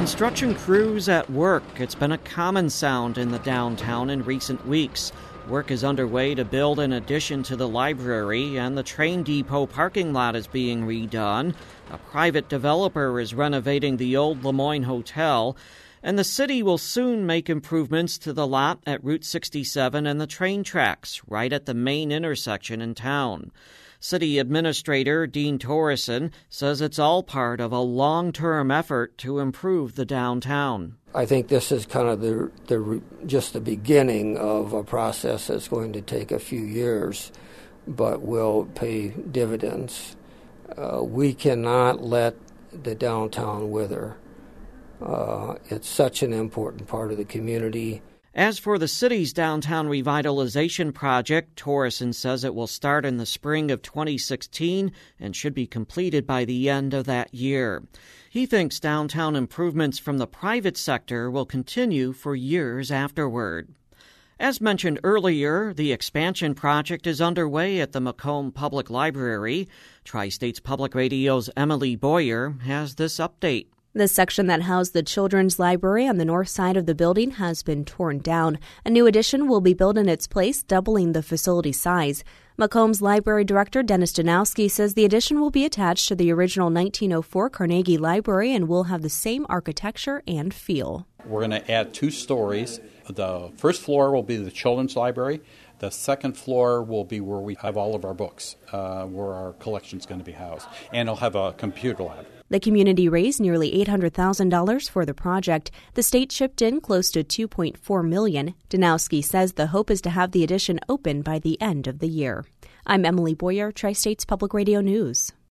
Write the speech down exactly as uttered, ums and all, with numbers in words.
Construction crews at work. It's been a common sound in the downtown in recent weeks. Work is underway to build an addition to the library, and the train depot parking lot is being redone. A private developer is renovating the old Lemoyne Hotel, and the city will soon make improvements to the lot at Route sixty-seven and the train tracks, right at the main intersection in town. City Administrator Dean Torreson says it's all part of a long-term effort to improve the downtown. I think this is kind of the, the just the beginning of a process that's going to take a few years, but will pay dividends. Uh, we cannot let the downtown wither. Uh, it's such an important part of the community. As for the city's downtown revitalization project, Torreson says it will start in the spring of twenty sixteen and should be completed by the end of that year. He thinks downtown improvements from the private sector will continue for years afterward. As mentioned earlier, the expansion project is underway at the Macomb Public Library. Tri-States Public Radio's Emily Boyer has this update. The section that housed the Children's Library on the north side of the building has been torn down. A new addition will be built in its place, doubling the facility size. Macomb's library director, Dennis Danowski, says the addition will be attached to the original nineteen oh four Carnegie Library and will have the same architecture and feel. We're going to add two stories. The first floor will be the Children's Library. The second floor will be where we have all of our books, uh, where our collection is going to be housed. And it'll have a computer lab. The community raised nearly eight hundred thousand dollars for the project. The state chipped in close to two point four million dollars. Danowski says the hope is to have the addition open by the end of the year. I'm Emily Boyer, Tri-States Public Radio News.